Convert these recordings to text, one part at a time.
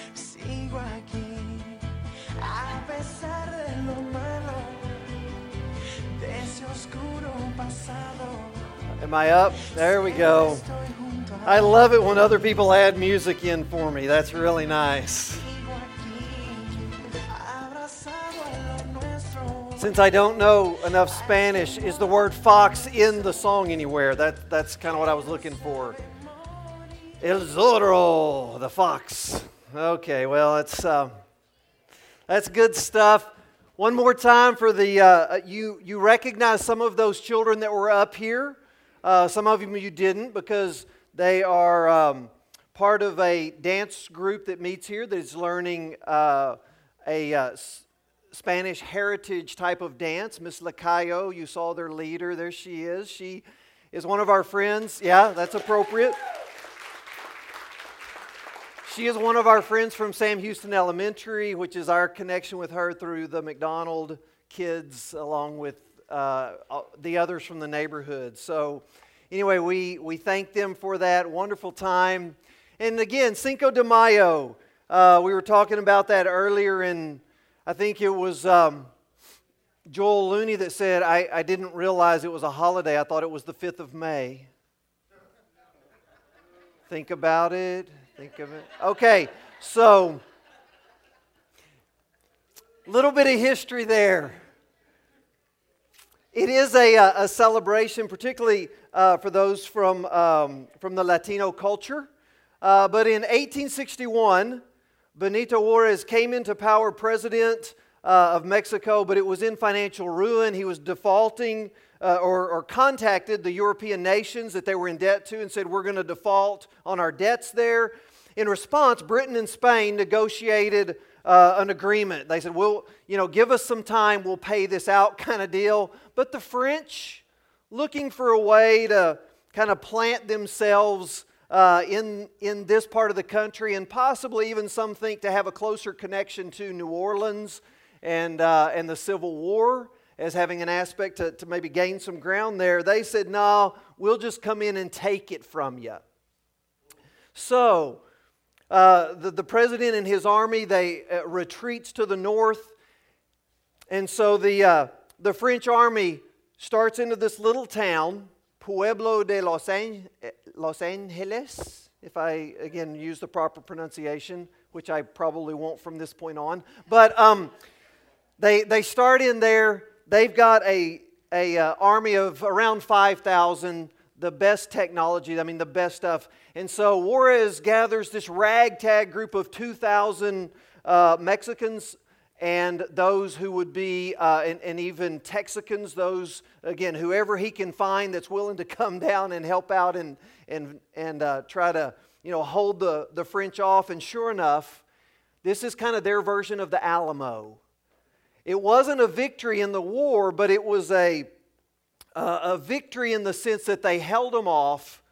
sigo aquí, a pesar de lo malo, de ese oscuro pasado. Am I up? There we go. I love it when other people add music in for me. That's really nice. Since I don't know enough Spanish, is the word fox in the song anywhere? That's kind of what I was looking for. El Zorro, the fox. Okay, well, that's good stuff. One more time for the, you recognize some of those children that were up here. Some of them you didn't because they are part of a dance group that meets here that is learning Spanish heritage type of dance. Miss Lacayo, you saw their leader. There she is. She is one of our friends. Yeah, that's appropriate. She is one of our friends from Sam Houston Elementary, which is our connection with her through the McDonald kids along with the others from the neighborhood. So anyway, we thank them for that wonderful time. And again, Cinco de Mayo, we were talking about that earlier, and I think it was Joel Looney that said, I didn't realize it was a holiday. I thought it was the 5th of May. Think about it. Think of it. Okay, so a little bit of history there. It is a celebration, particularly for those from the Latino culture. But in 1861, Benito Juarez came into power president of Mexico, but it was in financial ruin. He was defaulting or contacted the European nations that they were in debt to and said, we're going to default on our debts there. In response, Britain and Spain negotiated an agreement. They said, well, give us some time, we'll pay this out kind of deal. But the French, looking for a way to kind of plant themselves in this part of the country, and possibly even some think to have a closer connection to New Orleans and the Civil War as having an aspect to maybe gain some ground there, they said, no, we'll just come in and take it from you. So the president and his army, they retreats to the north. And so the French army starts into this little town, Pueblo de Los Angeles, if I, again, use the proper pronunciation, which I probably won't from this point on. But they start in there. They've got a army of around 5,000, the best technology, the best stuff. And so Juarez gathers this ragtag group of 2,000 Mexicans and those who would be, and even Texicans, those, again, whoever he can find that's willing to come down and help out and try to, hold the French off. And sure enough, this is kind of their version of the Alamo. It wasn't a victory in the war, but it was a victory in the sense that they held them off.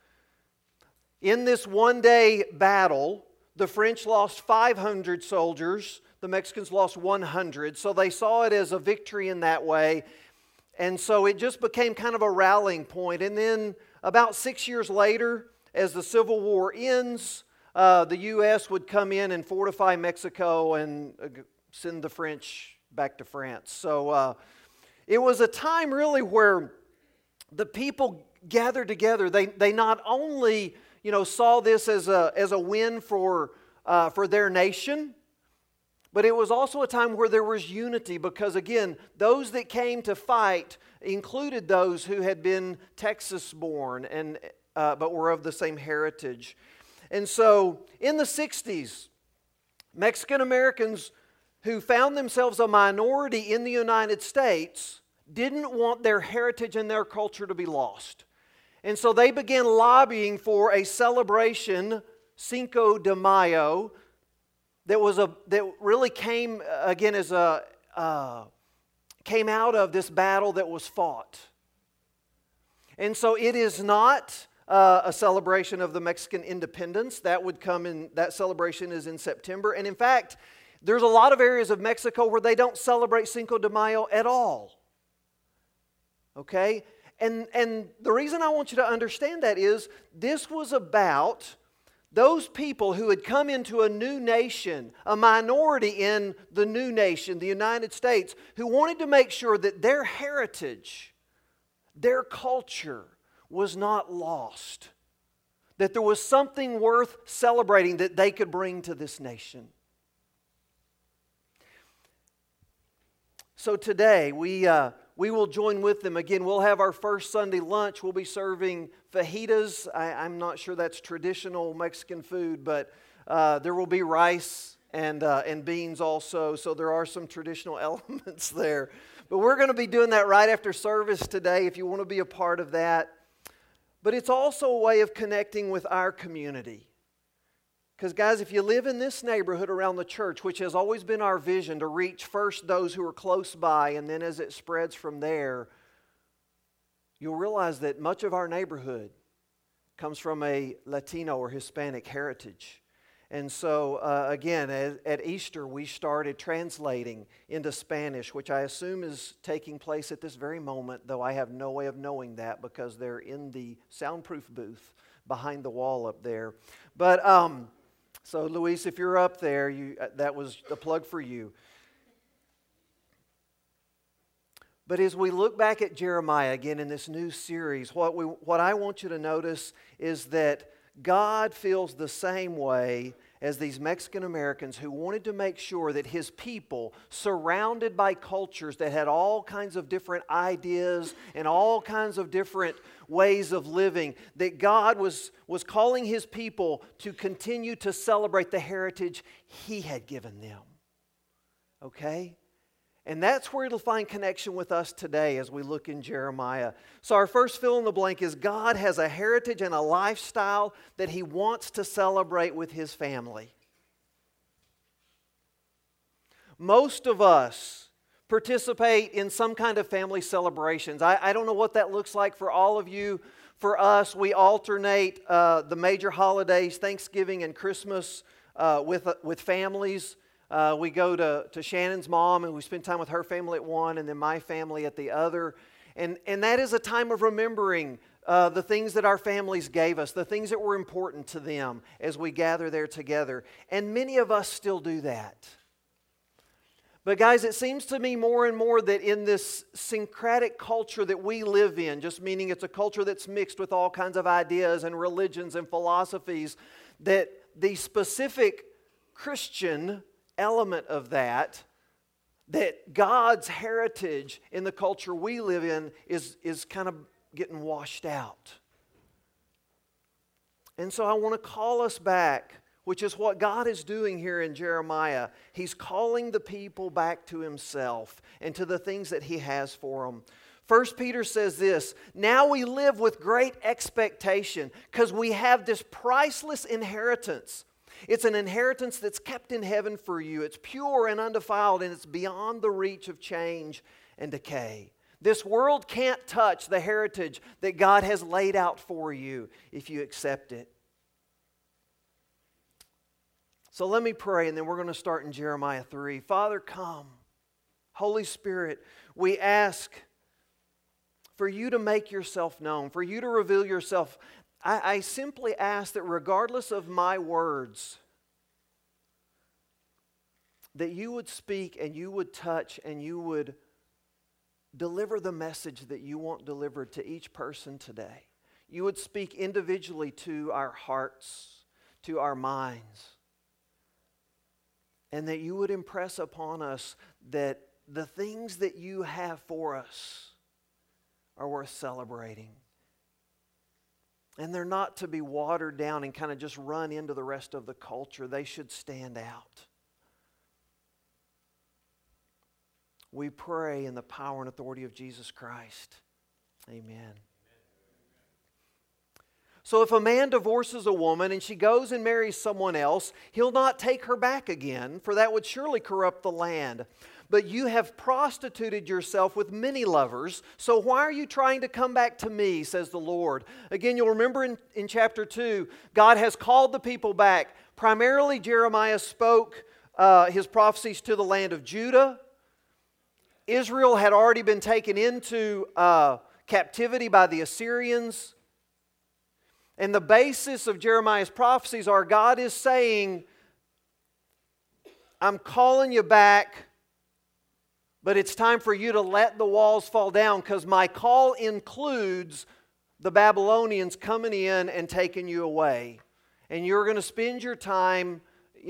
In this one-day battle, the French lost 500 soldiers. The Mexicans lost 100. So they saw it as a victory in that way. And so it just became kind of a rallying point. And then about 6 years later, as the Civil War ends, the U.S. would come in and fortify Mexico and send the French back to France. So it was a time really where the people gathered together. They not only saw this as a win for their nation, but it was also a time where there was unity because, again, those that came to fight included those who had been Texas-born and but were of the same heritage. And so in the 60s, Mexican Americans who found themselves a minority in the United States didn't want their heritage and their culture to be lost. And so they began lobbying for a celebration, Cinco de Mayo, that really came again as came out of this battle that was fought. And so it is not a celebration of the Mexican independence. That celebration is in September. And in fact, there's a lot of areas of Mexico where they don't celebrate Cinco de Mayo at all. Okay? And the reason I want you to understand that is this was about those people who had come into a new nation, a minority in the new nation, the United States, who wanted to make sure that their heritage, their culture was not lost, that there was something worth celebrating that they could bring to this nation. So today, we will join with them. Again, we'll have our first Sunday lunch. We'll be serving fajitas. I'm not sure that's traditional Mexican food, but there will be rice and beans also. So there are some traditional elements there. But we're going to be doing that right after service today if you want to be a part of that. But it's also a way of connecting with our community. Because guys, if you live in this neighborhood around the church, which has always been our vision to reach first those who are close by, and then as it spreads from there, you'll realize that much of our neighborhood comes from a Latino or Hispanic heritage. And so, again, at Easter, we started translating into Spanish, which I assume is taking place at this very moment, though I have no way of knowing that because they're in the soundproof booth behind the wall up there. But, so Luis, if you're up there, that was the plug for you. But as we look back at Jeremiah again in this new series, what I want you to notice is that God feels the same way as these Mexican Americans who wanted to make sure that His people, surrounded by cultures that had all kinds of different ideas and all kinds of different ways of living, that God was calling His people to continue to celebrate the heritage He had given them. Okay? And that's where it'll find connection with us today as we look in Jeremiah. So our first fill in the blank is God has a heritage and a lifestyle that He wants to celebrate with His family. Most of us participate in some kind of family celebrations. I don't know what that looks like for all of you. For us, we alternate the major holidays, Thanksgiving and Christmas, with families. We go to Shannon's mom and we spend time with her family at one and then my family at the other. And that is a time of remembering the things that our families gave us, the things that were important to them as we gather there together. And many of us still do that. But guys, it seems to me more and more that in this syncretic culture that we live in, just meaning it's a culture that's mixed with all kinds of ideas and religions and philosophies, that the specific Christian element of that God's heritage in the culture we live in is kind of getting washed out. And so I want to call us back, which is what God is doing here in Jeremiah. He's calling the people back to Himself and to the things that He has for them. 1 Peter says this, "Now we live with great expectation because we have this priceless inheritance. It's an inheritance that's kept in heaven for you. It's pure and undefiled, and it's beyond the reach of change and decay." This world can't touch the heritage that God has laid out for you if you accept it. So let me pray, and then we're going to start in Jeremiah 3. Father, come. Holy Spirit, we ask for you to make yourself known, for you to reveal yourself. I simply ask that regardless of my words, that you would speak and you would touch and you would deliver the message that you want delivered to each person today. You would speak individually to our hearts, to our minds, and that you would impress upon us that the things that you have for us are worth celebrating. And they're not to be watered down and kind of just run into the rest of the culture. They should stand out. We pray in the power and authority of Jesus Christ. Amen. So if a man divorces a woman and she goes and marries someone else, he'll not take her back again, for that would surely corrupt the land. But you have prostituted yourself with many lovers, so why are you trying to come back to me, says the Lord? Again, you'll remember in chapter 2, God has called the people back. Primarily, Jeremiah spoke his prophecies to the land of Judah. Israel had already been taken into captivity by the Assyrians. And the basis of Jeremiah's prophecies are God is saying, I'm calling you back, but it's time for you to let the walls fall down, because my call includes the Babylonians coming in and taking you away. And you're going to spend your time,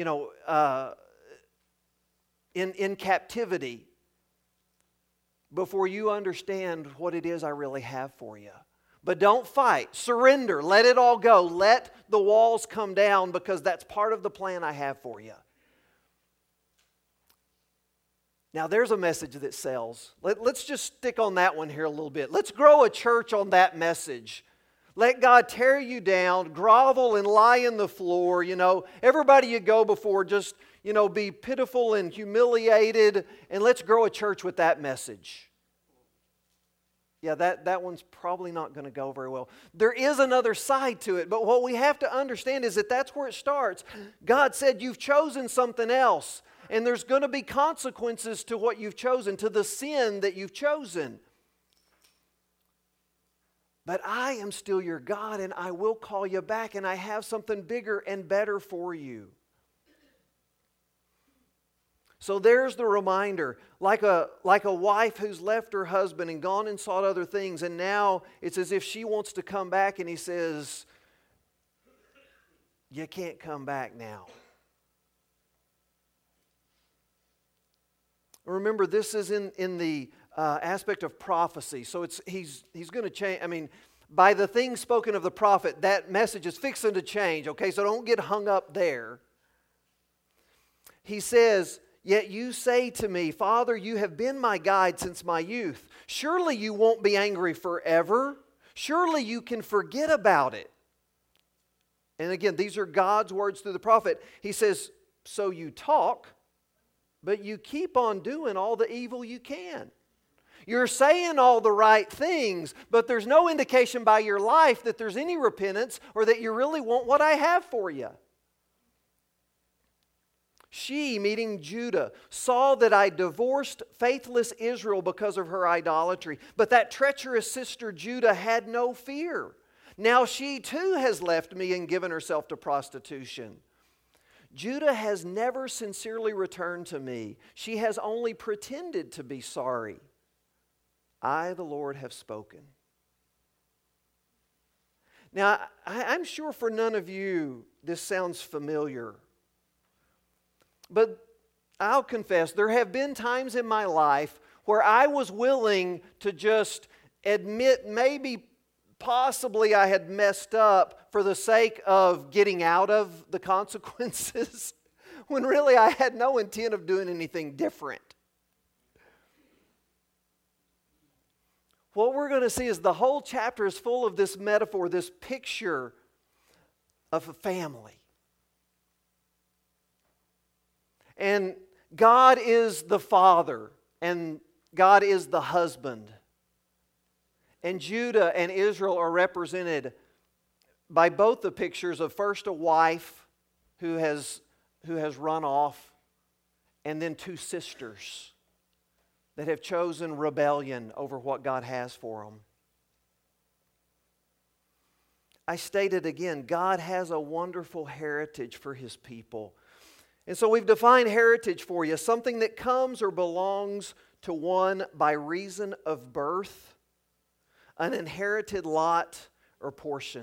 in captivity before you understand what it is I really have for you. But don't fight. Surrender. Let it all go. Let the walls come down, because that's part of the plan I have for you. Now, there's a message that sells. Let's just stick on that one here a little bit. Let's grow a church on that message. Let God tear you down, grovel and lie in the floor. Everybody you go before, just, be pitiful and humiliated. And let's grow a church with that message. Yeah, that one's probably not going to go very well. There is another side to it, but what we have to understand is that that's where it starts. God said, you've chosen something else, and there's going to be consequences to what you've chosen, to the sin that you've chosen. But I am still your God, and I will call you back, and I have something bigger and better for you. So there's the reminder, like a wife who's left her husband and gone and sought other things, and now it's as if she wants to come back, and he says, you can't come back now. Remember, this is in the aspect of prophecy, so he's going to change. By the things spoken of the prophet, that message is fixing to change, okay? So don't get hung up there. He says, yet you say to me, Father, you have been my guide since my youth. Surely you won't be angry forever. Surely you can forget about it. And again, these are God's words through the prophet. He says, so you talk, but you keep on doing all the evil you can. You're saying all the right things, but there's no indication by your life that there's any repentance or that you really want what I have for you. She, meaning Judah, saw that I divorced faithless Israel because of her idolatry. But that treacherous sister Judah had no fear. Now she too has left me and given herself to prostitution. Judah has never sincerely returned to me. She has only pretended to be sorry. I, the Lord, have spoken. Now, I'm sure for none of you this sounds familiar. But I'll confess, there have been times in my life where I was willing to just admit possibly I had messed up for the sake of getting out of the consequences, when really I had no intent of doing anything different. What we're going to see is the whole chapter is full of this metaphor, this picture of a family. And God is the father, and God is the husband. And Judah and Israel are represented by both the pictures of first a wife who has run off, and then two sisters that have chosen rebellion over what God has for them. I stated again, God has a wonderful heritage for His people. And so we've defined heritage for you, something that comes or belongs to one by reason of birth, an inherited lot or portion.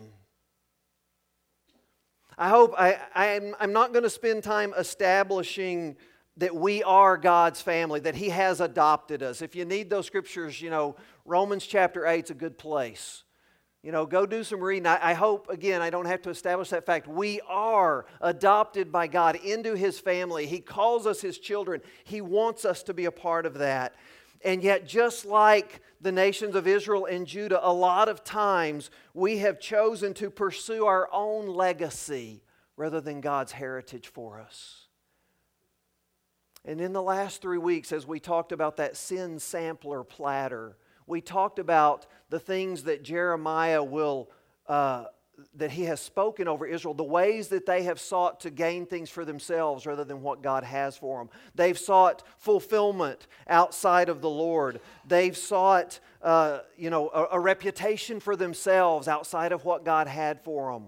I hope I'm not going to spend time establishing that we are God's family, that He has adopted us. If you need those scriptures, Romans chapter 8 is a good place. Go do some reading. I hope, again, I don't have to establish that fact. We are adopted by God into His family. He calls us His children. He wants us to be a part of that. And yet, just like the nations of Israel and Judah, a lot of times we have chosen to pursue our own legacy rather than God's heritage for us. And in the last 3 weeks, as we talked about that sin sampler platter, we talked about the things that Jeremiah will that He has spoken over Israel, the ways that they have sought to gain things for themselves rather than what God has for them. They've sought fulfillment outside of the Lord. They've sought a reputation for themselves outside of what God had for them.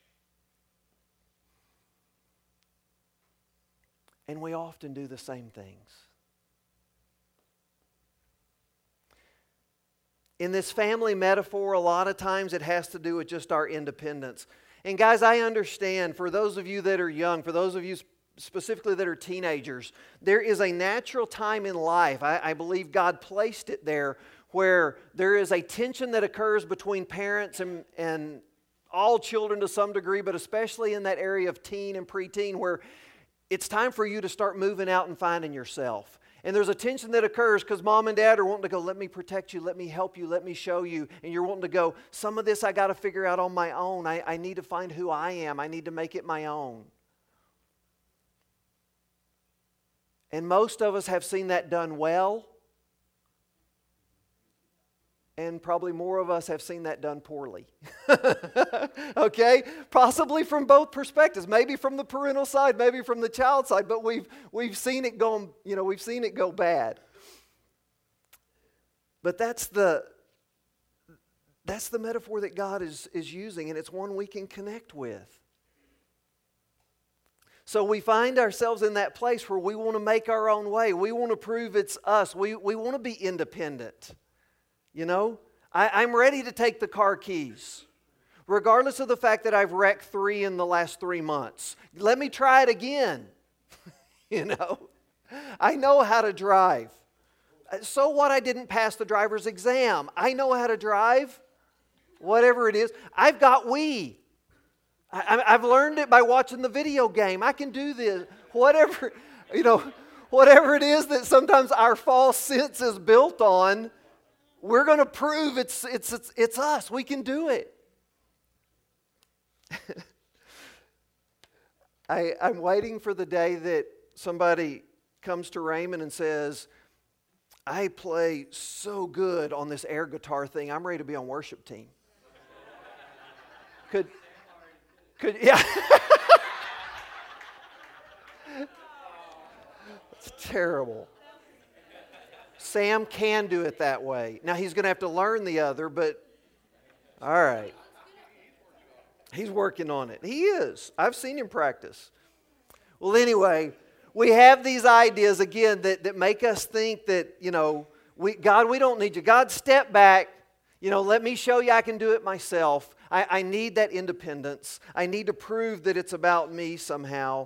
And we often do the same things. In this family metaphor, a lot of times it has to do with just our independence. And guys, I understand, for those of you that are young, for those of you specifically that are teenagers, there is a natural time in life, I believe God placed it there, where there is a tension that occurs between parents and all children to some degree, but especially in that area of teen and preteen, where it's time for you to start moving out and finding yourself. And there's a tension that occurs because mom and dad are wanting to go, let me protect you, let me help you, let me show you. And you're wanting to go, some of this I got to figure out on my own. I need to find who I am. I need to make it my own. And most of us have seen that done well. And probably more of us have seen that done poorly. Okay? Possibly from both perspectives. Maybe from the parental side, maybe from the child side, but we've seen it go, we've seen it go bad. But that's the metaphor that God is using, and it's one we can connect with. So we find ourselves in that place where we want to make our own way. We want to prove it's us. We want to be independent. I'm ready to take the car keys, regardless of the fact that I've wrecked 3 in the last 3 months. Let me try it again. I know how to drive. So what? I didn't pass the driver's exam. I know how to drive, whatever it is. I've got Wii. I've learned it by watching the video game. I can do this. Whatever it is that sometimes our false sense is built on, we're going to prove it's us. We can do it. I'm waiting for the day that somebody comes to Raymond and says, I play so good on this air guitar thing, I'm ready to be on worship team. Could yeah. It's terrible. Sam can do it that way. Now, he's going to have to learn the other, but all right. He's working on it. He is. I've seen him practice. Well, anyway, we have these ideas, again, that make us think that, God, we don't need you. God, step back. Let me show you I can do it myself. I need that independence. I need to prove that it's about me somehow.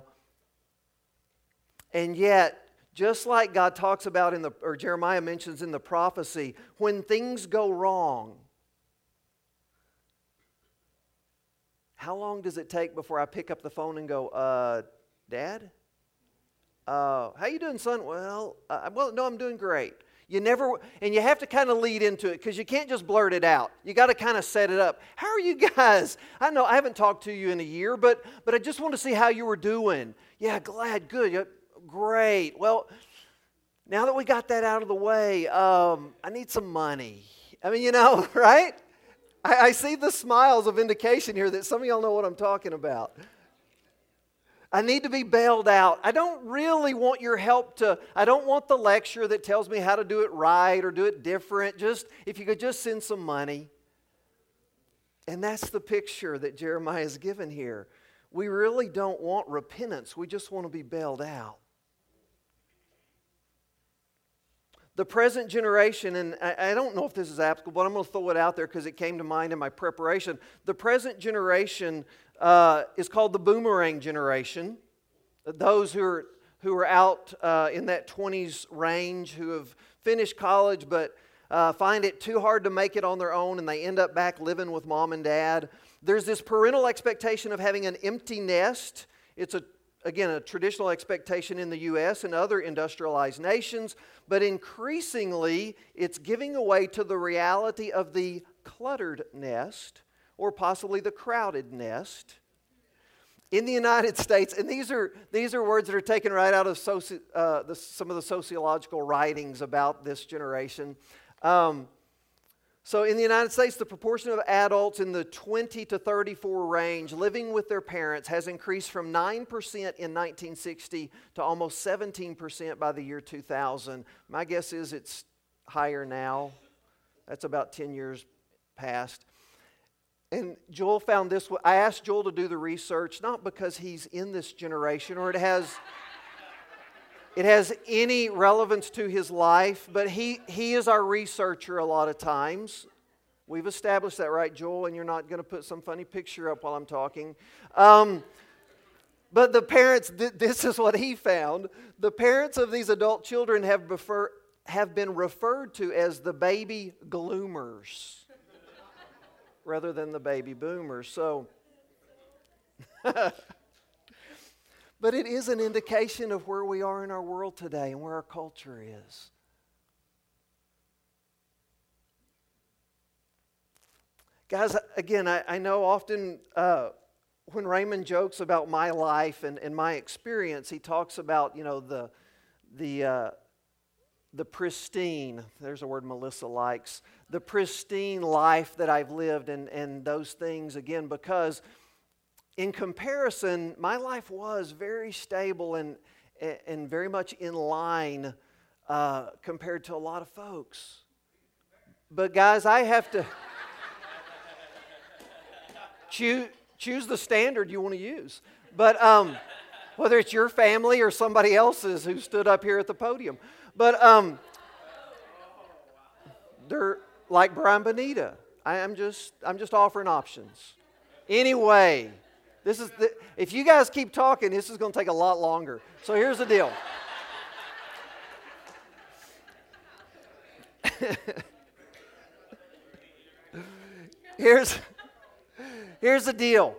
And yet, just like God talks about or Jeremiah mentions in the prophecy, when things go wrong, how long does it take before I pick up the phone and go, Dad? How you doing, son? Well, no, I'm doing great. You have to kind of lead into it because you can't just blurt it out. You got to kind of set it up. How are you guys? I know I haven't talked to you in a year, but I just want to see how you were doing. Yeah, glad, good. Great. Well, now that we got that out of the way, I need some money. Right? I see the smiles of indication here that some of y'all know what I'm talking about. I need to be bailed out. I don't really want your help I don't want the lecture that tells me how to do it right or do it different. Just, if you could just send some money. And that's the picture that Jeremiah is given here. We really don't want repentance. We just want to be bailed out. The present generation, and I don't know if this is applicable, but I'm going to throw it out there because it came to mind in my preparation. The present generation is called the boomerang generation. Those who are out in that 20s range, who have finished college but find it too hard to make it on their own, and they end up back living with mom and dad. There's this parental expectation of having an empty nest. It's a traditional expectation in the U.S. and other industrialized nations, but increasingly it's giving away to the reality of the cluttered nest, or possibly the crowded nest. In the United States, and these are words that are taken right out of some of the sociological writings about this generation. So in the United States, the proportion of adults in the 20 to 34 range living with their parents has increased from 9% in 1960 to almost 17% by the year 2000. My guess is it's higher now. That's about 10 years past. And Joel found this. I asked Joel to do the research, not because he's in this generation or it has any relevance to his life, but he is our researcher a lot of times. We've established that, right, Joel? And you're not going to put some funny picture up while I'm talking. But the parents, this is what he found. The parents of these adult children have been referred to as the baby gloomers rather than the baby boomers. So, but it is an indication of where we are in our world today and where our culture is. Guys, again, I know often when Raymond jokes about my life and my experience, he talks about, the pristine, there's a word Melissa likes, the pristine life that I've lived and those things, again, because in comparison, my life was very stable and very much in line compared to a lot of folks. But guys, I have to choose the standard you want to use. But whether it's your family or somebody else's who stood up here at the podium. But they're like Brian Bonita. I'm just offering options. Anyway, if you guys keep talking, this is going to take a lot longer. So here's the deal. Here's the deal.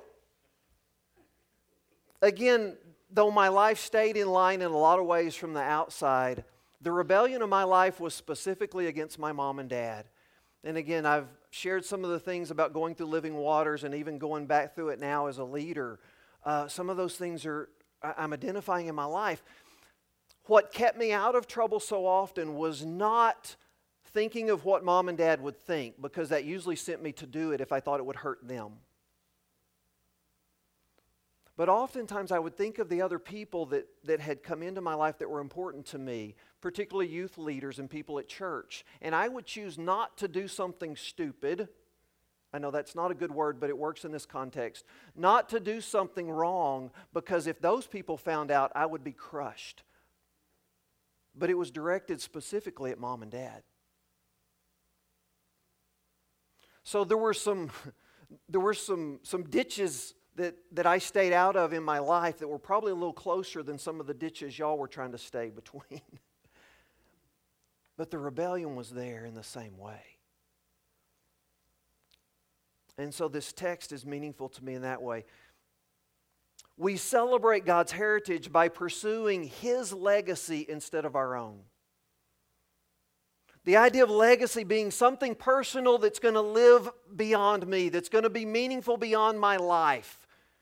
Again, though my life stayed in line in a lot of ways from the outside, the rebellion of my life was specifically against my mom and dad. And again, I've shared some of the things about going through Living Waters and even going back through it now as a leader. Some of those things I'm identifying in my life. What kept me out of trouble so often was not thinking of what mom and dad would think, because that usually sent me to do it if I thought it would hurt them. But oftentimes I would think of the other people that had come into my life that were important to me, particularly youth leaders and people at church. And I would choose not to do something stupid. I know that's not a good word, but it works in this context. Not to do something wrong, because if those people found out, I would be crushed. But it was directed specifically at mom and dad. So there were some ditches that I stayed out of in my life that were probably a little closer than some of the ditches y'all were trying to stay between. But the rebellion was there in the same way. And so this text is meaningful to me in that way. We celebrate God's heritage by pursuing His legacy instead of our own. The idea of legacy being something personal that's going to live beyond me, that's going to be meaningful beyond my life.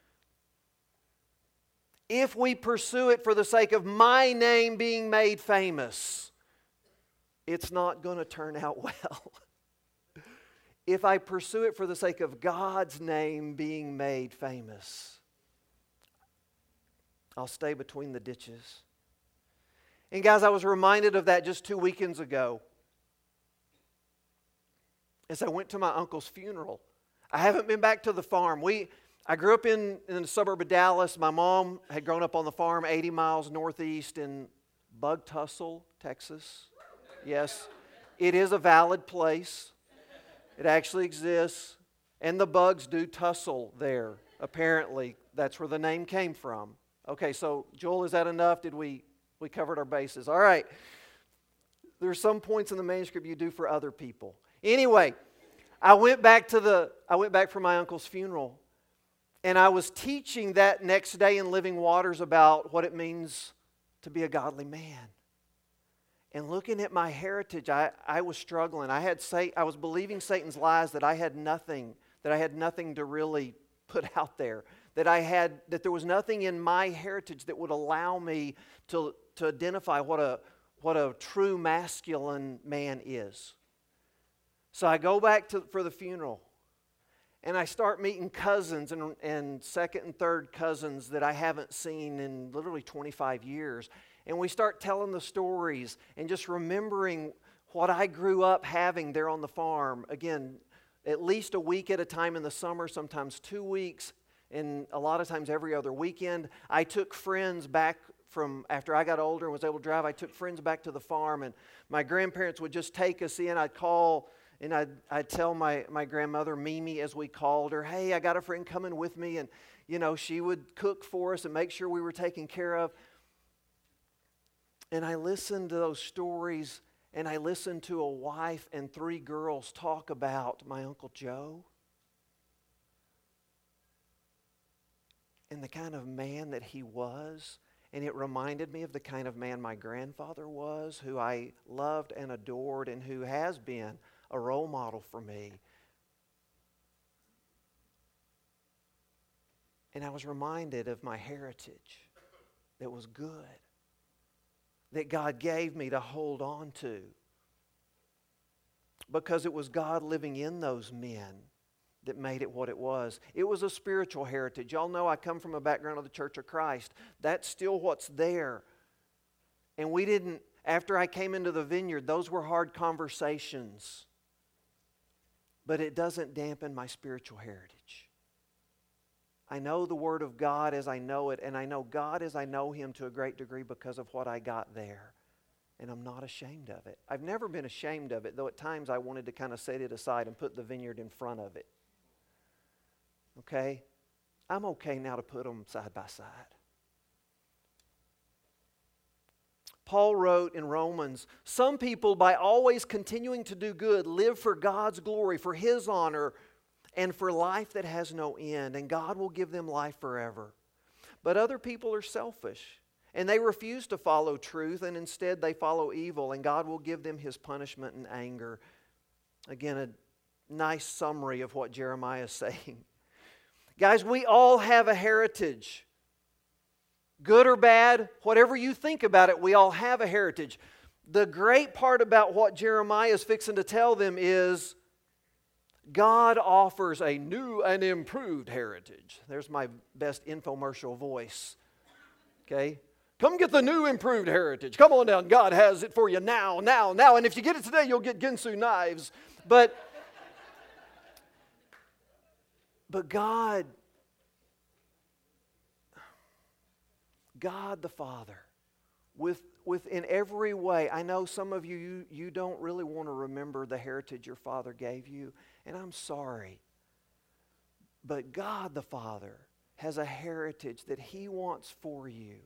If we pursue it for the sake of my name being made famous, it's not going to turn out well. If I pursue it for the sake of God's name being made famous, I'll stay between the ditches. And guys, I was reminded of that just 2 weekends ago as I went to my uncle's funeral. I haven't been back to the farm. I grew up in the suburb of Dallas. My mom had grown up on the farm 80 miles northeast in Bug Tussle, Texas. Yes, it is a valid place. It actually exists. And the bugs do tussle there. Apparently, that's where the name came from. Okay, so Joel, is that enough? Did we covered our bases? All right. There's some points in the manuscript you do for other people. Anyway, I went back for my uncle's funeral. And I was teaching that next day in Living Waters about what it means to be a godly man. And looking at my heritage, I was struggling. I was believing Satan's lies that I had nothing to really put out there. That there was nothing in my heritage that would allow me to identify what a true masculine man is. So I go back for the funeral, and I start meeting cousins and second and third cousins that I haven't seen in literally 25 years. And we start telling the stories and just remembering what I grew up having there on the farm. Again, at least a week at a time in the summer, sometimes 2 weeks, and a lot of times every other weekend. I took friends back from after I got older and was able to drive. I took friends back to the farm, and my grandparents would just take us in. I'd call, and I'd tell my grandmother, Mimi, as we called her, hey, I got a friend coming with me. And, she would cook for us and make sure we were taken care of. And I listened to those stories, and I listened to a wife and 3 girls talk about my Uncle Joe and the kind of man that he was. And it reminded me of the kind of man my grandfather was, who I loved and adored and who has been a role model for me. And I was reminded of my heritage that was good, that God gave me to hold on to, because it was God living in those men that made it what it was. It was a spiritual heritage. Y'all know I come from a background of the Church of Christ. That's still what's there. And we didn't, after I came into the vineyard, those were hard conversations. But it doesn't dampen my spiritual heritage. I know the Word of God as I know it, and I know God as I know Him to a great degree because of what I got there. And I'm not ashamed of it. I've never been ashamed of it, though at times I wanted to kind of set it aside and put the vineyard in front of it. Okay? I'm okay now to put them side by side. Paul wrote in Romans, some people, by always continuing to do good, live for God's glory, for His honor, and for life that has no end, and God will give them life forever. But other people are selfish, and they refuse to follow truth, and instead they follow evil, and God will give them His punishment and anger. Again, a nice summary of what Jeremiah is saying. Guys, we all have a heritage. Good or bad, whatever you think about it, we all have a heritage. The great part about what Jeremiah is fixing to tell them is God offers a new and improved heritage. There's my best infomercial voice. Okay? Come get the new improved heritage. Come on down. God has it for you now. And if you get it today, you'll get Ginsu knives. But God the Father, in every way, I know some of you don't really want to remember the heritage your father gave you, and I'm sorry. But God the Father has a heritage that He wants for you.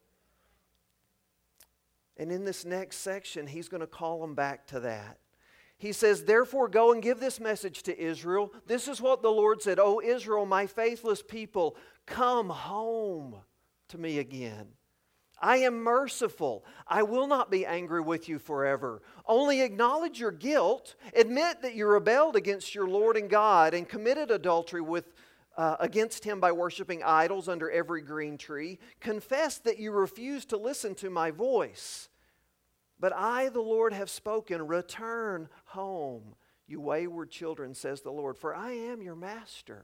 And in this next section, He's going to call them back to that. He says, therefore go and give this message to Israel. This is what the Lord said, O Israel, my faithless people, come home to me again. I am merciful. I will not be angry with you forever. Only acknowledge your guilt. Admit that you rebelled against your Lord and God and committed adultery against Him by worshiping idols under every green tree. Confess that you refused to listen to my voice. But I, the Lord, have spoken. Return home, you wayward children, says the Lord, for I am your master.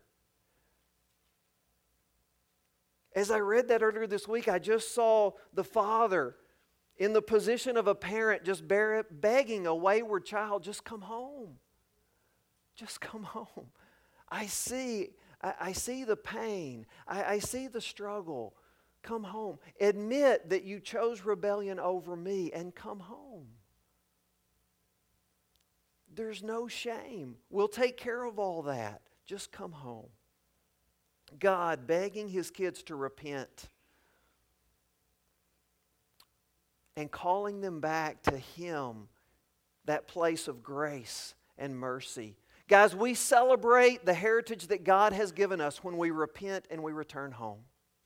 As I read that earlier this week, I just saw the father in the position of a parent just begging a wayward child, just come home. Just come home. I see the pain. I see the struggle. Come home. Admit that you chose rebellion over me and come home. There's no shame. We'll take care of all that. Just come home. God begging His kids to repent and calling them back to Him, that place of grace and mercy. Guys, we celebrate the heritage that God has given us when we repent and we return home.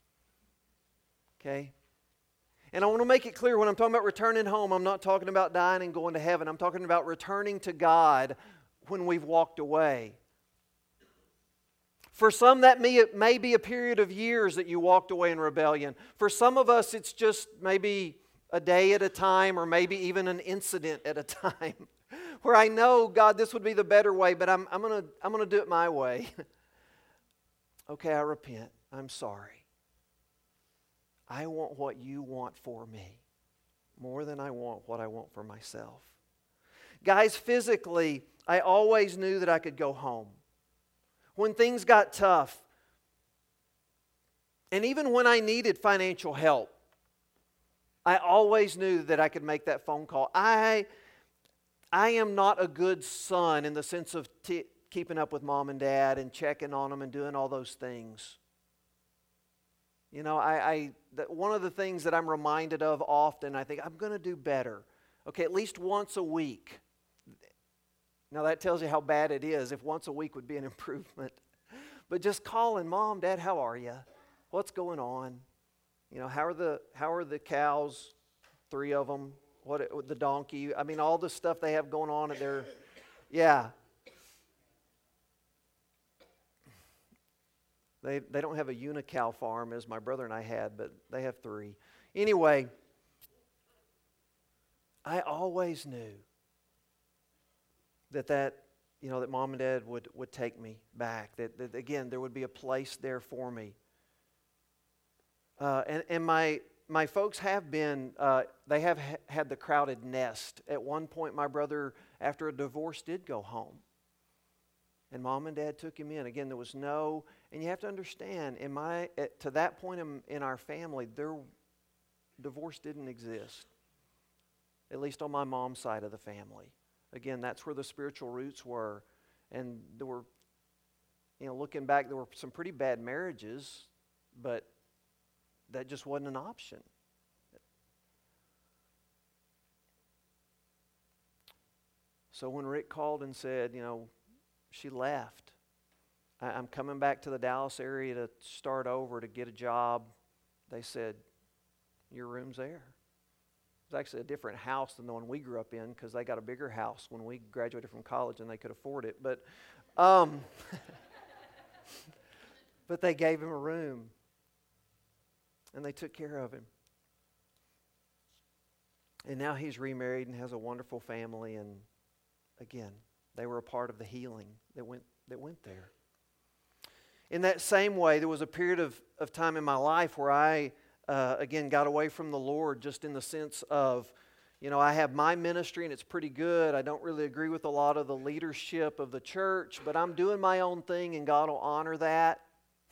Okay? And I want to make it clear, when I'm talking about returning home, I'm not talking about dying and going to heaven. I'm talking about returning to God when we've walked away. For some, that may be a period of years that you walked away in rebellion. For some of us, it's just maybe a day at a time or maybe even an incident at a time where I know, God, this would be the better way, but I'm gonna do it my way. Okay, I repent. I'm sorry. I want what you want for me more than I want what I want for myself. Guys, physically, I always knew that I could go home. When things got tough, and even when I needed financial help, I always knew that I could make that phone call. I am not a good son in the sense of keeping up with mom and dad and checking on them and doing all those things. You know, one of the things that I'm reminded of often, I think, I'm going to do better. Okay, at least once a week. Now that tells you how bad it is if once a week would be an improvement. But just calling, Mom, Dad, how are you? What's going on? You know, how are the cows? 3 of them. The donkey? I mean, all the stuff they have going on at their, yeah. They don't have a unicow farm as my brother and I had, but they have 3. Anyway, I always knew that Mom and Dad would take me back. That again, there would be a place there for me. And my folks have been, they have had the crowded nest. At one point, my brother, after a divorce, did go home. And Mom and Dad took him in. Again, there was no, and you have to understand, to that point in our family, divorce didn't exist. At least on my mom's side of the family. Again, that's where the spiritual roots were. And there were, looking back, there were some pretty bad marriages, but that just wasn't an option. So when Rick called and said, she left. I'm coming back to the Dallas area to start over, to get a job. They said, your room's there. It was actually a different house than the one we grew up in because they got a bigger house when we graduated from college and they could afford it. But, but they gave him a room and they took care of him. And now he's remarried and has a wonderful family. And again, they were a part of the healing that went there. In that same way, there was a period of time in my life where I, again, got away from the Lord just in the sense of, I have my ministry and it's pretty good. I don't really agree with a lot of the leadership of the church, but I'm doing my own thing and God will honor that.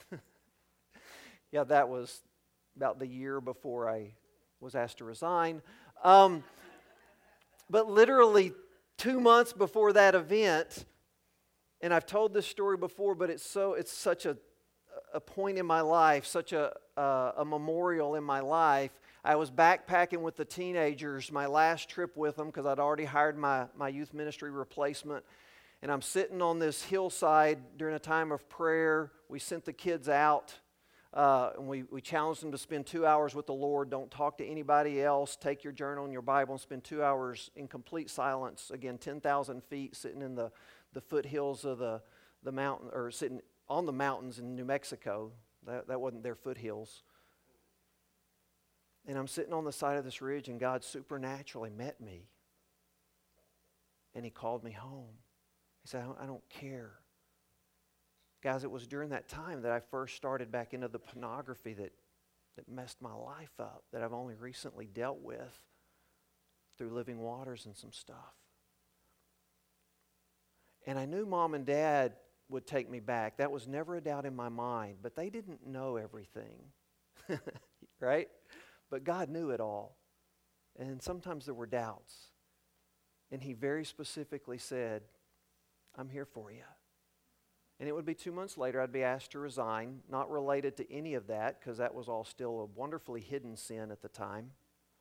Yeah, that was about the year before I was asked to resign. But literally 2 months before that event, and I've told this story before, but it's such a point in my life, such a memorial in my life. I was backpacking with the teenagers, my last trip with them, because I'd already hired my youth ministry replacement. And I'm sitting on this hillside during a time of prayer. We sent the kids out, and we challenged them to spend 2 hours with the Lord. Don't talk to anybody else. Take your journal and your Bible and spend 2 hours in complete silence. Again, 10,000 feet, sitting in the foothills of the mountain, or sitting on the mountains in New Mexico. That wasn't their foothills. And I'm sitting on the side of this ridge, and God supernaturally met me. And He called me home. He said, I don't care. Guys, it was during that time that I first started back into the pornography that messed my life up, that I've only recently dealt with through Living Waters and some stuff. And I knew Mom and Dad would take me back. That was never a doubt in my mind, but they didn't know everything, right? But God knew it all. And sometimes there were doubts. And He very specifically said, I'm here for you. And it would be 2 months later I'd be asked to resign, not related to any of that, because that was all still a wonderfully hidden sin at the time.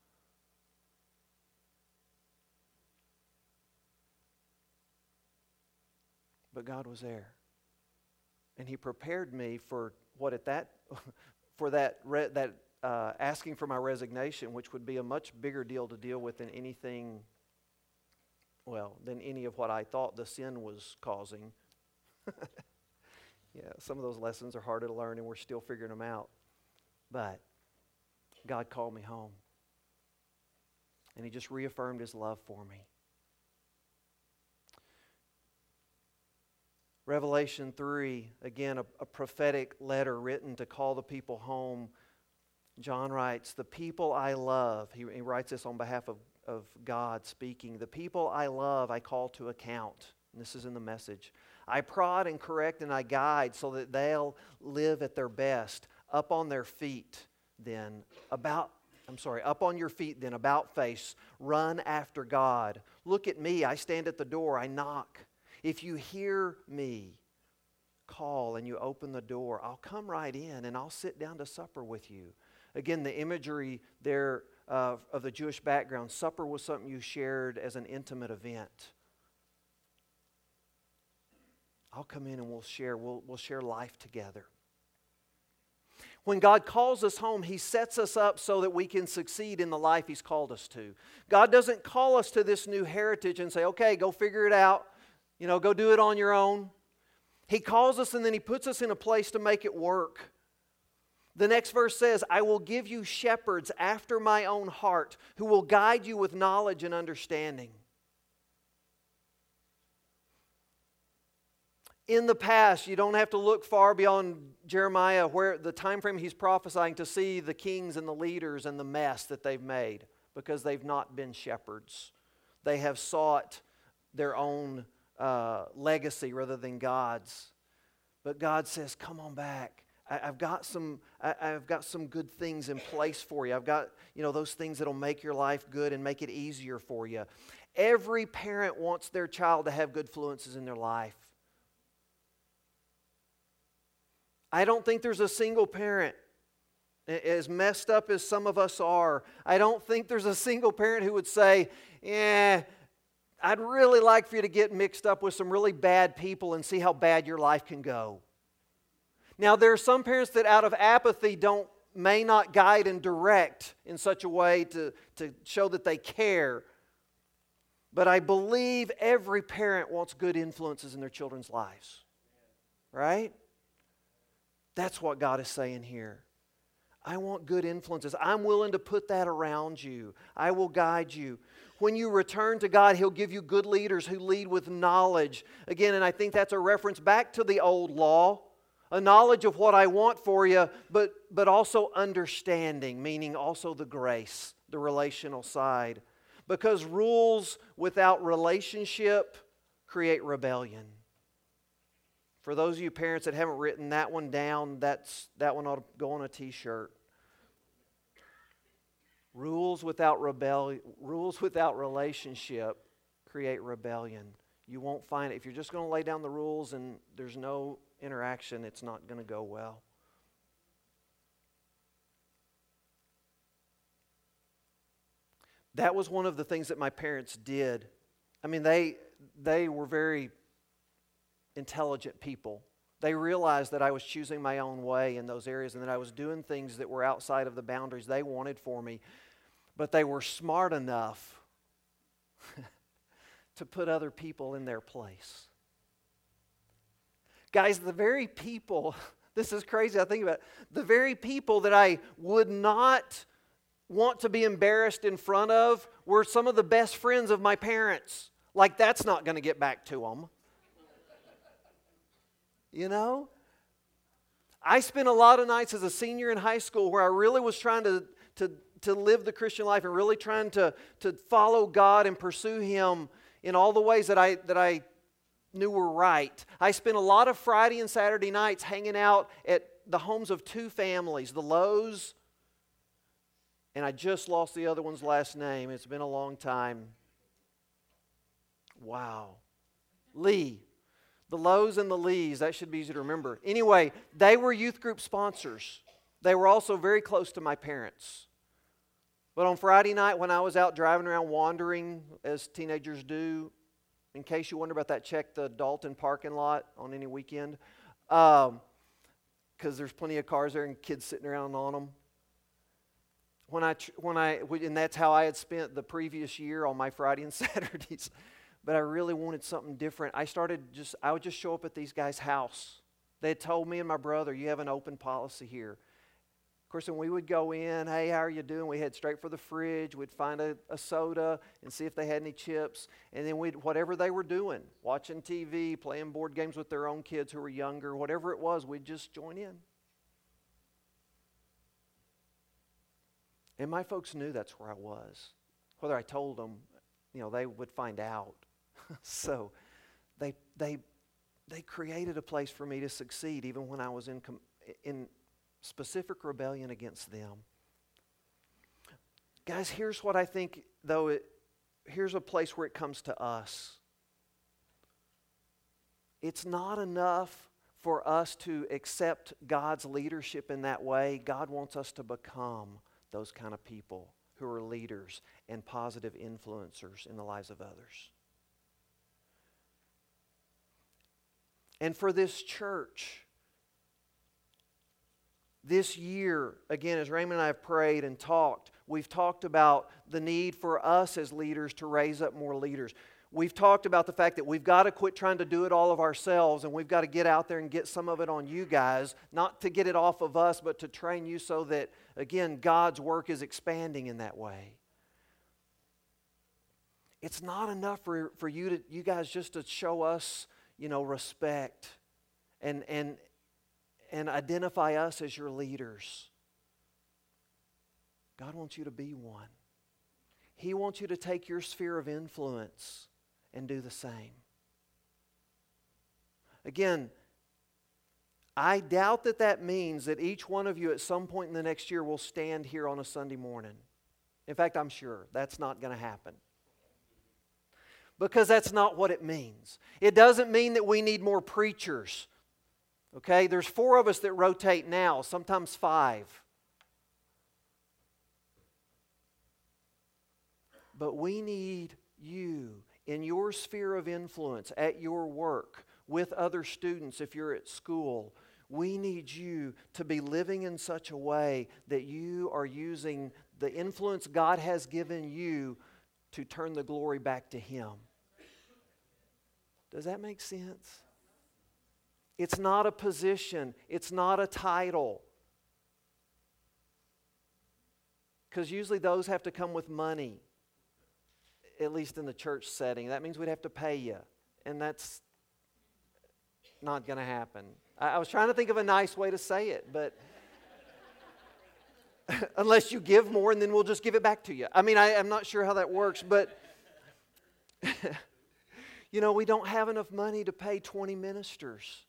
But God was there. And He prepared me for what asking for my resignation, which would be a much bigger deal to deal with than anything, than any of what I thought the sin was causing. Yeah, some of those lessons are harder to learn and we're still figuring them out. But God called me home. And He just reaffirmed His love for me. Revelation 3, again, a prophetic letter written to call the people home. John writes, the people I love, he writes this on behalf of God speaking, the people I love I call to account. And this is in the Message. I prod and correct and I guide so that they'll live at their best. Up on their feet then, up on your feet then, about face, run after God. Look at me, I stand at the door, I knock. If you hear me call and you open the door, I'll come right in and I'll sit down to supper with you. Again, the imagery there of the Jewish background, supper was something you shared as an intimate event. I'll come in and we'll share life together. When God calls us home, He sets us up so that we can succeed in the life He's called us to. God doesn't call us to this new heritage and say, okay, go figure it out. Go do it on your own. He calls us and then He puts us in a place to make it work. The next verse says, I will give you shepherds after my own heart who will guide you with knowledge and understanding. In the past, you don't have to look far beyond Jeremiah, where the time frame he's prophesying, to see the kings and the leaders and the mess that they've made because they've not been shepherds. They have sought their own legacy rather than God's. But God says, come on back. I've got some good things in place for you. I've got those things that'll make your life good and make it easier for you. Every parent wants their child to have good influences in their life. I don't think there's a single parent, as messed up as some of us are, I don't think there's a single parent who would say, I'd really like for you to get mixed up with some really bad people and see how bad your life can go. Now, there are some parents that out of apathy may not guide and direct in such a way to show that they care. But I believe every parent wants good influences in their children's lives. Right? That's what God is saying here. I want good influences. I'm willing to put that around you. I will guide you. When you return to God, He'll give you good leaders who lead with knowledge. Again, and I think that's a reference back to the old law. A knowledge of what I want for you, but also understanding, meaning also the grace, the relational side. Because rules without relationship create rebellion. For those of you parents that haven't written that one down, that one ought to go on a t-shirt. Rules without relationship create rebellion. You won't find it. If you're just going to lay down the rules and there's no interaction, it's not going to go well. That was one of the things that my parents did. I mean, they were very intelligent people. They realized that I was choosing my own way in those areas and that I was doing things that were outside of the boundaries they wanted for me. But they were smart enough to put other people in their place. Guys, the very people, this is crazy, I think about it, the very people that I would not want to be embarrassed in front of were some of the best friends of my parents. Like, that's not going to get back to them. I spent a lot of nights as a senior in high school where I really was trying to live the Christian life and really trying to follow God and pursue Him in all the ways that I knew were right. I spent a lot of Friday and Saturday nights hanging out at the homes of two families, the Lowe's, and I just lost the other one's last name. It's been a long time. Wow. Lee. The Lowe's and the Lees, that should be easy to remember. Anyway, they were youth group sponsors. They were also very close to my parents. But on Friday night when I was out driving around wandering, as teenagers do, in case you wonder about that, check the Dalton parking lot on any weekend, because there's plenty of cars there and kids sitting around on them. And that's how I had spent the previous year on my Friday and Saturdays. But I really wanted something different. I would just show up at these guys' house. They had told me and my brother, you have an open policy here. Of course, when we would go in, hey, how are you doing? We head straight for the fridge. We'd find a soda and see if they had any chips. And then whatever they were doing, watching TV, playing board games with their own kids who were younger, whatever it was, we'd just join in. And my folks knew that's where I was. Whether I told them, they would find out. So they created a place for me to succeed even when I was in specific rebellion against them. Guys, here's what I think, though. Here's a place where it comes to us. It's not enough for us to accept God's leadership in that way. God wants us to become those kind of people who are leaders and positive influencers in the lives of others. And for this church, this year, again, as Raymond and I have prayed and talked, we've talked about the need for us as leaders to raise up more leaders. We've talked about the fact that we've got to quit trying to do it all of ourselves, and we've got to get out there and get some of it on you guys, not to get it off of us, but to train you so that, again, God's work is expanding in that way. It's not enough for you guys just to show us, respect and identify us as your leaders. God wants you to be one. He wants you to take your sphere of influence and do the same. Again, I doubt that means that each one of you at some point in the next year will stand here on a Sunday morning. In fact, I'm sure that's not going to happen. Because that's not what it means. It doesn't mean that we need more preachers. Okay, there's 4 of us that rotate now, sometimes 5. But we need you in your sphere of influence, at your work, with other students if you're at school. We need you to be living in such a way that you are using the influence God has given you to turn the glory back to Him. Does that make sense? It's not a position. It's not a title. Because usually those have to come with money, at least in the church setting. That means we'd have to pay you. And that's not going to happen. I was trying to think of a nice way to say it, but unless you give more and then we'll just give it back to you. I mean, I'm not sure how that works, but we don't have enough money to pay 20 ministers.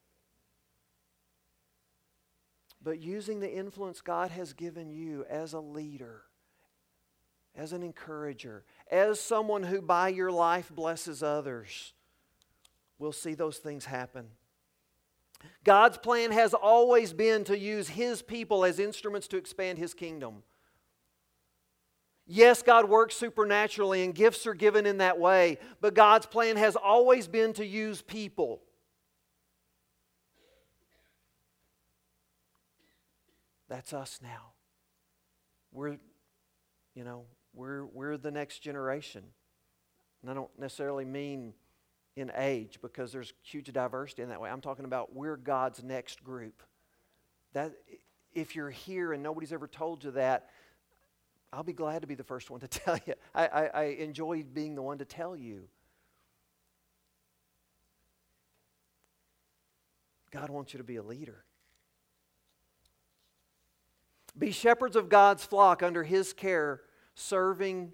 But using the influence God has given you as a leader, as an encourager, as someone who by your life blesses others, we'll see those things happen. God's plan has always been to use His people as instruments to expand His kingdom. Yes, God works supernaturally and gifts are given in that way, but God's plan has always been to use people. That's us now. We're the next generation. And I don't necessarily mean in age, because there's huge diversity in that way. I'm talking about we're God's next group. That if you're here and nobody's ever told you that, I'll be glad to be the first one to tell you. I enjoy being the one to tell you. God wants you to be a leader. Be shepherds of God's flock under His care, serving.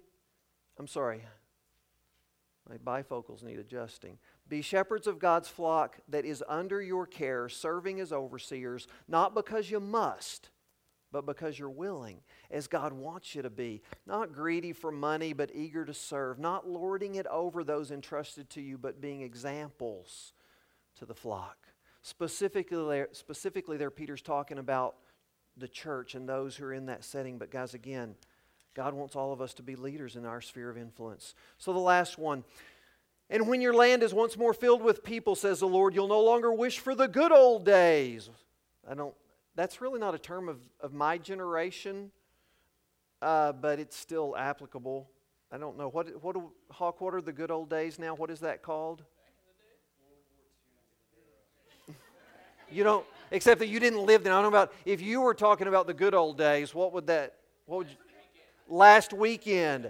My bifocals need adjusting. Be shepherds of God's flock that is under your care, serving as overseers, not because you must, but because you're willing, as God wants you to be. Not greedy for money, but eager to serve. Not lording it over those entrusted to you, but being examples to the flock. Specifically there, Peter's talking about the church and those who are in that setting. But guys, again, God wants all of us to be leaders in our sphere of influence. So the last one. And when your land is once more filled with people, says the Lord, you'll no longer wish for the good old days. That's really not a term of my generation, but it's still applicable. I don't know. Hawk, what are the good old days now? What is that called? You don't, except that you didn't live then. I don't know about, if you were talking about the good old days, what would you, last weekend.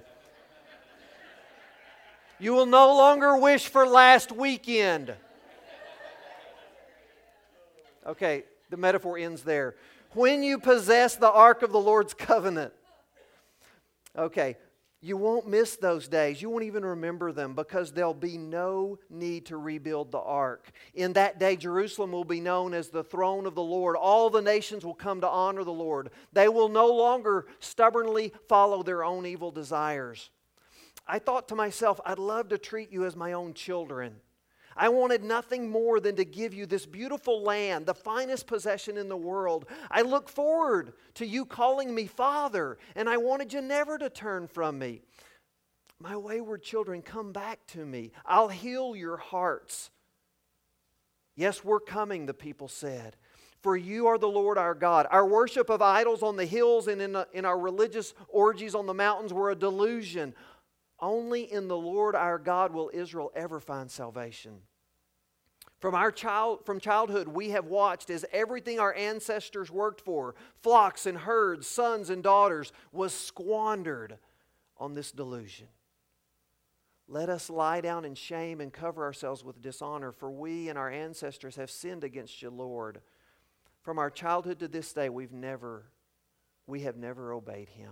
You will no longer wish for last weekend. Okay, the metaphor ends there. When you possess the ark of the Lord's covenant. Okay, you won't miss those days. You won't even remember them because there'll be no need to rebuild the ark. In that day, Jerusalem will be known as the throne of the Lord. All the nations will come to honor the Lord. They will no longer stubbornly follow their own evil desires. I thought to myself, I'd love to treat you as my own children. I wanted nothing more than to give you this beautiful land, the finest possession in the world. I look forward to you calling me Father, and I wanted you never to turn from me. My wayward children, come back to me. I'll heal your hearts. Yes, we're coming, the people said. For you are the Lord our God. Our worship of idols on the hills and in our religious orgies on the mountains were a delusion. Only in the Lord our God will Israel ever find salvation. From childhood we have watched as everything our ancestors worked for, flocks and herds, sons and daughters, was squandered on this delusion. Let us lie down in shame and cover ourselves with dishonor, for we and our ancestors have sinned against you, Lord. From our childhood to this day we have never obeyed Him.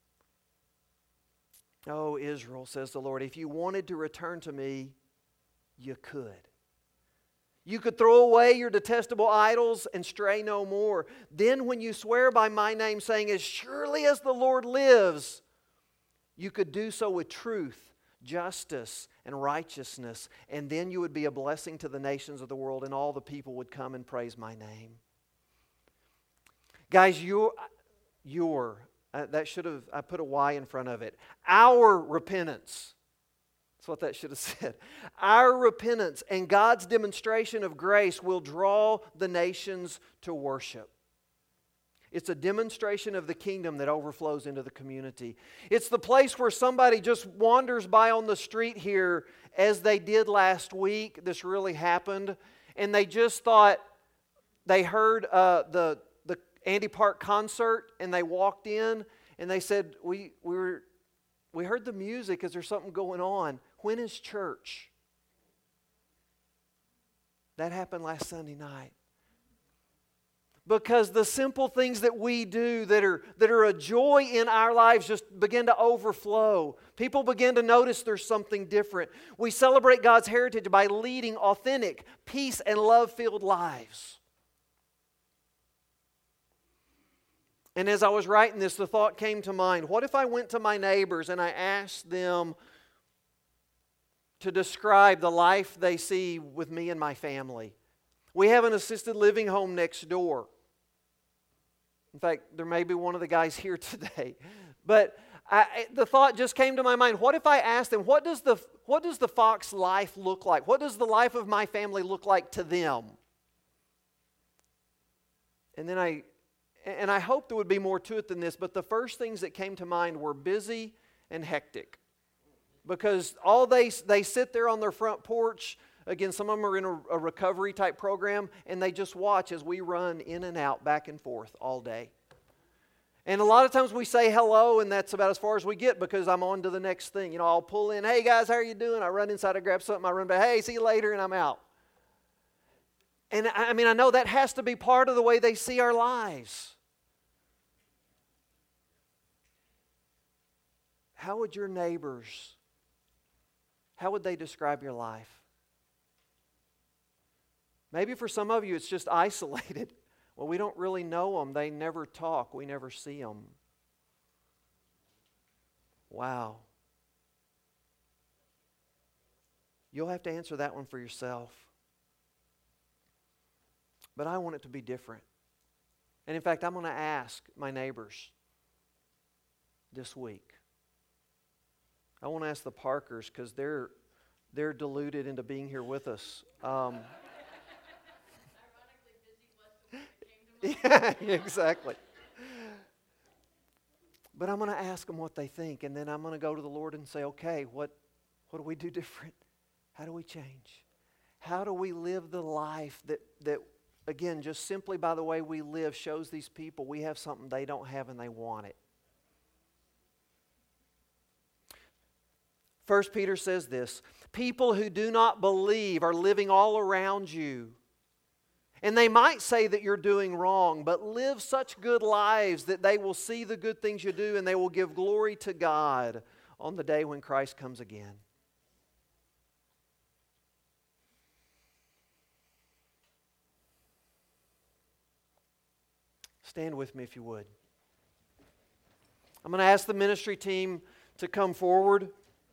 Oh, Israel, says the Lord, if you wanted to return to me, you could. You could throw away your detestable idols and stray no more. Then when you swear by my name, saying, as surely as the Lord lives, you could do so with truth, justice, and righteousness. And then you would be a blessing to the nations of the world, and all the people would come and praise my name. Guys, I put a Y in front of it. Our repentance. That's what that should have said. Our repentance and God's demonstration of grace will draw the nations to worship. It's a demonstration of the kingdom that overflows into the community. It's the place where somebody just wanders by on the street here as they did last week. This really happened. And they just thought they heard the Andy Park concert, and they walked in and they said, we heard the music. Is there something going on? When is church? That happened last Sunday night. Because the simple things that we do that are a joy in our lives just begin to overflow. People begin to notice there's something different. We celebrate God's heritage by leading authentic, peace and love-filled lives. And as I was writing this, the thought came to mind, what if I went to my neighbors and I asked them to describe the life they see with me and my family? We have an assisted living home next door. In fact, there may be one of the guys here today. But the thought just came to my mind, what if I asked them, what does the Fox life look like? What does the life of my family look like to them? And then I hope there would be more to it than this, but the first things that came to mind were busy and hectic. Because they sit there on their front porch. Again, some of them are in a recovery type program, and they just watch as we run in and out, back and forth all day. And a lot of times we say hello, and that's about as far as we get because I'm on to the next thing. You know, I'll pull in, hey guys, how are you doing? I run inside, I grab something, I run back, hey, see you later, and I'm out. And I know that has to be part of the way they see our lives. How would your neighbors, how would they describe your life? Maybe for some of you it's just isolated. Well, we don't really know them. They never talk. We never see them. Wow. You'll have to answer that one for yourself. But I want it to be different. And in fact, I'm going to ask my neighbors this week. I want to ask the Parkers because they're deluded into being here with us. Yeah, exactly. But I'm going to ask them what they think, and then I'm going to go to the Lord and say, okay, what do we do different? How do we change? How do we live the life that again, just simply by the way we live, shows these people we have something they don't have and they want it. 1 Peter says this, people who do not believe are living all around you. And they might say that you're doing wrong, but live such good lives that they will see the good things you do and they will give glory to God on the day when Christ comes again. Stand with me if you would. I'm going to ask the ministry team to come forward,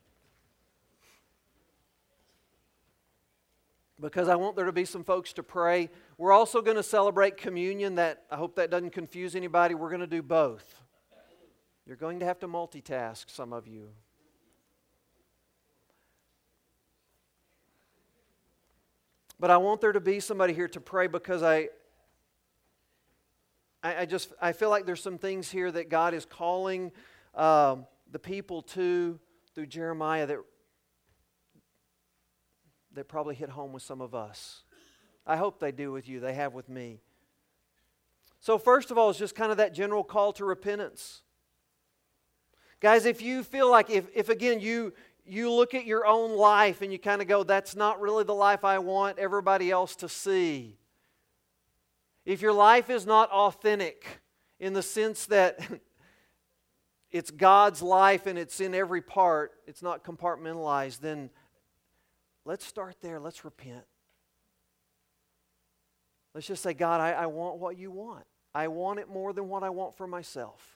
because I want there to be some folks to pray. We're also going to celebrate communion. That I hope that doesn't confuse anybody. We're going to do both. You're going to have to multitask, some of you. But I want there to be somebody here to pray, because I feel like there's some things here that God is calling the people to through Jeremiah that probably hit home with some of us. I hope they do with you. They have with me. So first of all, it's just kind of that general call to repentance. Guys, if you feel like, if again, you look at your own life and you kind of go, that's not really the life I want everybody else to see. If your life is not authentic in the sense that it's God's life and it's in every part, it's not compartmentalized, then let's start there. Let's repent. Let's just say, God, I want what you want. I want it more than what I want for myself.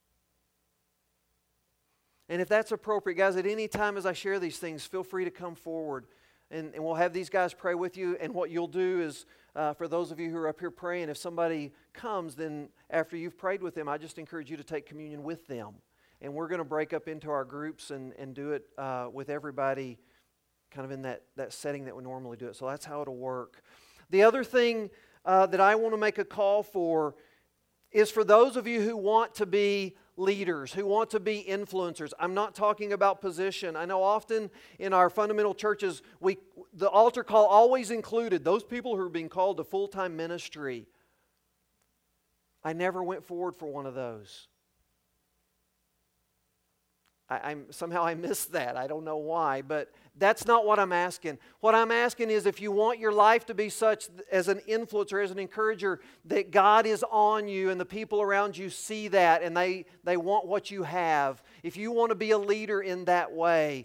And if that's appropriate, guys, at any time as I share these things, feel free to come forward. And we'll have these guys pray with you. And what you'll do is, for those of you who are up here praying, if somebody comes, then after you've prayed with them, I just encourage you to take communion with them. And we're going to break up into our groups and do it with everybody kind of in that setting that we normally do it. So that's how it'll work. The other thing that I want to make a call for is for those of you who want to be leaders, who want to be influencers. I'm not talking about position. I know often in our fundamental churches, the altar call always included those people who are being called to full-time ministry. I never went forward for one of those. Somehow I missed that. I don't know why, but that's not what I'm asking. What I'm asking is, if you want your life to be such as an influencer, as an encourager, that God is on you and the people around you see that and they want what you have. If you want to be a leader in that way,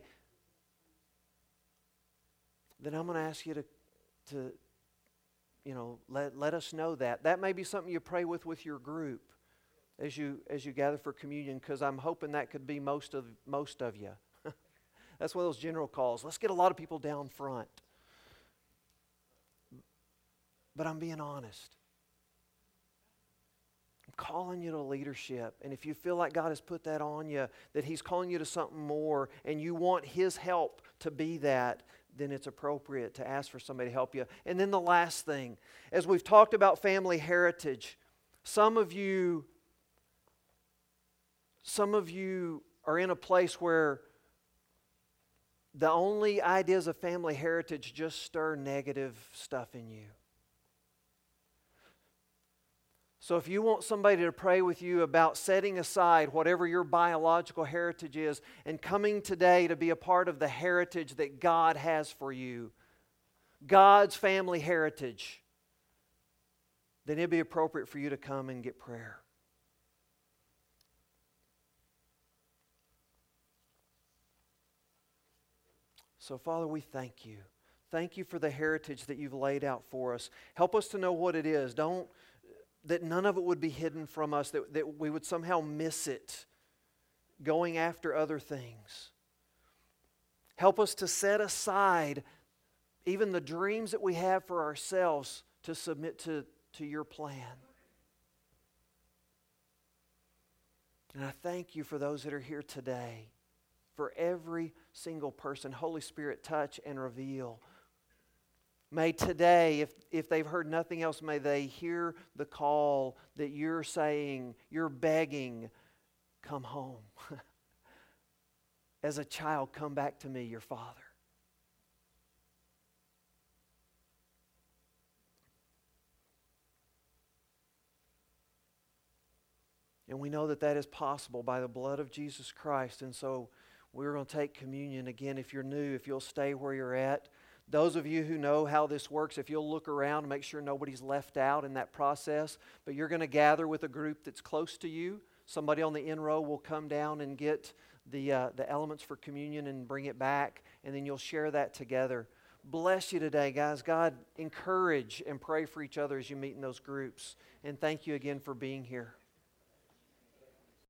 then I'm going to ask you to let us know that. That may be something you pray with your group as you gather for communion, because I'm hoping that could be most of you. That's one of those general calls. Let's get a lot of people down front. But I'm being honest. I'm calling you to leadership. And if you feel like God has put that on you, that He's calling you to something more, and you want His help to be that, then it's appropriate to ask for somebody to help you. And then the last thing, as we've talked about family heritage, some of you are in a place where the only ideas of family heritage just stir negative stuff in you. So if you want somebody to pray with you about setting aside whatever your biological heritage is and coming today to be a part of the heritage that God has for you, God's family heritage, then it'd be appropriate for you to come and get prayer. So, Father, we thank you. Thank you for the heritage that you've laid out for us. Help us to know what it is. That none of it would be hidden from us, that we would somehow miss it going after other things. Help us to set aside even the dreams that we have for ourselves to submit to your plan. And I thank you for those that are here today. For every single person, Holy Spirit, touch and reveal. May today, if they've heard nothing else, may they hear the call that you're saying, you're begging, come home. As a child, come back to me, your Father. And we know that that is possible by the blood of Jesus Christ. And so we're going to take communion. Again, if you're new, if you'll stay where you're at. Those of you who know how this works, if you'll look around and make sure nobody's left out in that process, but you're going to gather with a group that's close to you. Somebody on the end row will come down and get the elements for communion and bring it back, and then you'll share that together. Bless you today, guys. God, encourage and pray for each other as you meet in those groups. And thank you again for being here.